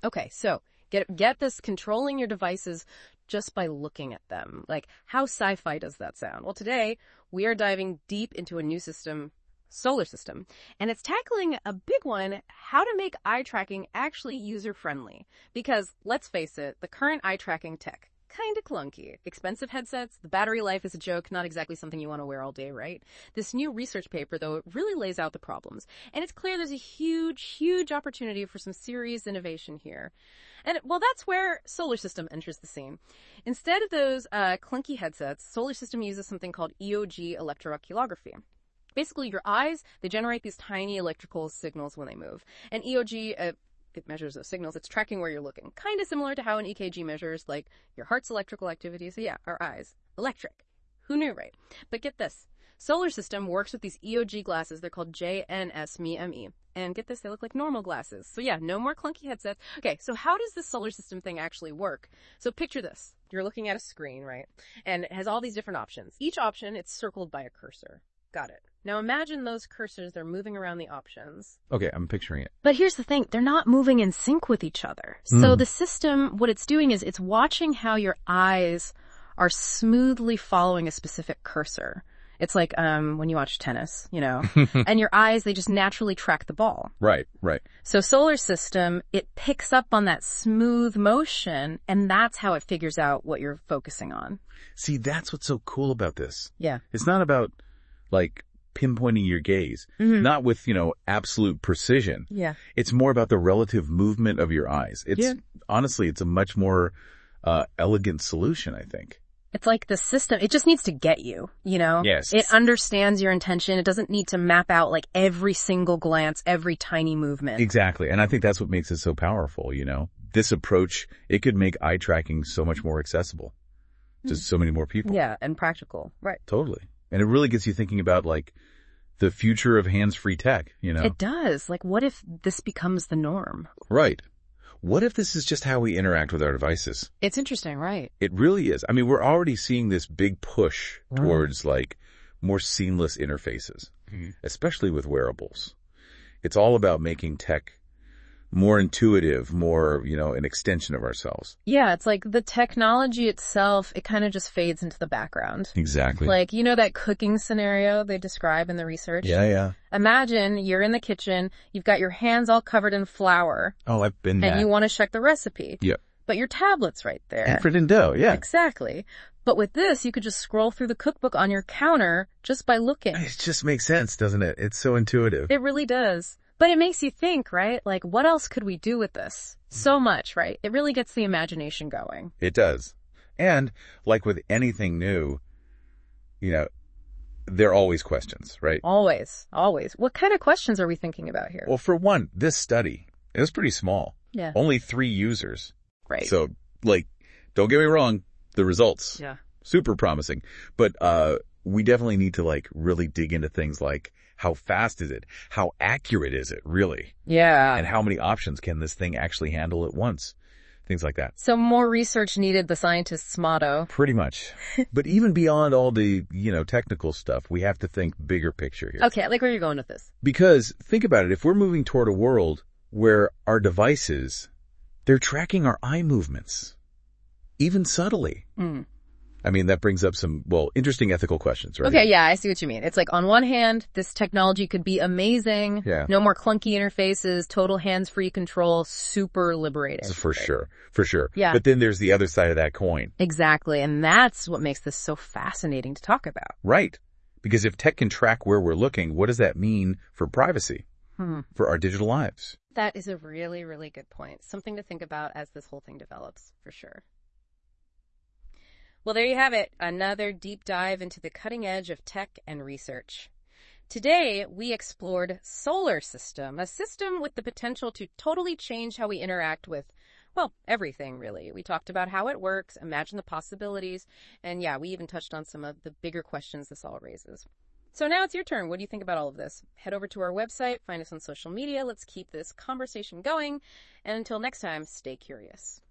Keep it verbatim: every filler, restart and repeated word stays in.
Okay, so get get this, controlling your devices just by looking at them. Like, how sci-fi does that sound? Well, today we are diving deep into a new system, solar system, and it's tackling a big one: how to make eye tracking actually user-friendly. Because let's face it, the current eye tracking tech, kind of clunky. Expensive headsets, the battery life is a joke, not exactly something you want to wear all day, right? This new research paper, though, it really lays out the problems. And it's clear there's a huge, huge opportunity for some serious innovation here. And, well, that's where Solar System enters the scene. Instead of those uh, clunky headsets, Solar System uses something called E O G electrooculography. Basically, your eyes, they generate these tiny electrical signals when they move. And E O G, uh, it measures those signals. It's tracking where you're looking. Kind of similar to how an E K G measures, like, your heart's electrical activity. So yeah, our eyes. Electric. Who knew, right? But get this. Solar System works with these E O G glasses. They're called J N S M E M E. And get this, they look like normal glasses. So yeah, no more clunky headsets. Okay, so how does this Solar System thing actually work? So picture this. You're looking at a screen, right? And it has all these different options. Each option, it's circled by a cursor. Got it. Now imagine those cursors, they're moving around the options. Okay, I'm picturing it. But here's the thing, they're not moving in sync with each other. Mm. So the system, what it's doing is it's watching how your eyes are smoothly following a specific cursor. It's like um when you watch tennis, you know, and your eyes, they just naturally track the ball. Right, right. So Solar System, it picks up on that smooth motion, and that's how it figures out what you're focusing on. See, that's what's so cool about this. Yeah. It's not about, like, pinpointing your gaze, Mm-hmm. not with, you know, absolute precision. Yeah. It's more about the relative movement of your eyes. It's Yeah. honestly, it's a much more uh, elegant solution, I think. It's like the system, it just needs to get you, you know? Yes. It understands your intention. It doesn't need to map out like every single glance, every tiny movement. Exactly. And I think that's what makes it so powerful, you know? This approach, it could make eye tracking so much more accessible to Mm. so many more people. Yeah, and practical. Right. Totally. And it really gets you thinking about, like, the future of hands-free tech, you know? It does. Like, what if this becomes the norm? Right. What if this is just how we interact with our devices? It's interesting, right? It really is. I mean, we're already seeing this big push Mm. towards, like, more seamless interfaces, Mm-hmm. especially with wearables. It's all about making tech more intuitive, more, you know, an extension of ourselves. Yeah, it's like the technology itself, it kind of just fades into the background. Exactly. Like, you know that cooking scenario they describe in the research? Yeah, yeah. Imagine you're in the kitchen, you've got your hands all covered in flour, Oh, I've been there. and you want to check the recipe. Yep. But your tablet's right there. And in dough, yeah. Exactly. But with this, you could just scroll through the cookbook on your counter just by looking. It just makes sense, doesn't it? It's so intuitive. It really does. But it makes you think, right? Like, what else could we do with this? So much, right? It really gets the imagination going. It does. And like with anything new, you know, there are always questions, right? Always, always. What kind of questions are we thinking about here? Well, for one, this study, it was pretty small. Yeah. Only three users. Right. So, like, don't get me wrong, the results, Yeah. super promising. But uh we definitely need to, like, really dig into things like, how fast is it? How accurate is it, really? Yeah. And how many options can this thing actually handle at once? Things like that. So more research needed, the scientist's motto. Pretty much. But even beyond all the, you know, technical stuff, we have to think bigger picture here. Okay, I like where you're going with this. Because think about it, if we're moving toward a world where our devices, they're tracking our eye movements, even subtly. Mm. I mean, that brings up some, well, interesting ethical questions, right? Okay, yeah, I see what you mean. It's like, on one hand, this technology could be amazing. Yeah. No more clunky interfaces, total hands-free control, super liberating. For sure, for sure. Yeah. But then there's the other side of that coin. Exactly, and that's what makes this so fascinating to talk about. Right. Because if tech can track where we're looking, what does that mean for privacy, Hmm. for our digital lives? That is a really, really good point. Something to think about as this whole thing develops, for sure. Well, there you have it. Another deep dive into the cutting edge of tech and research. Today, we explored Solar System, a system with the potential to totally change how we interact with, well, everything, really. We talked about how it works, imagine the possibilities, and yeah, we even touched on some of the bigger questions this all raises. So now it's your turn. What do you think about all of this? Head over to our website, find us on social media. Let's keep this conversation going. And until next time, stay curious.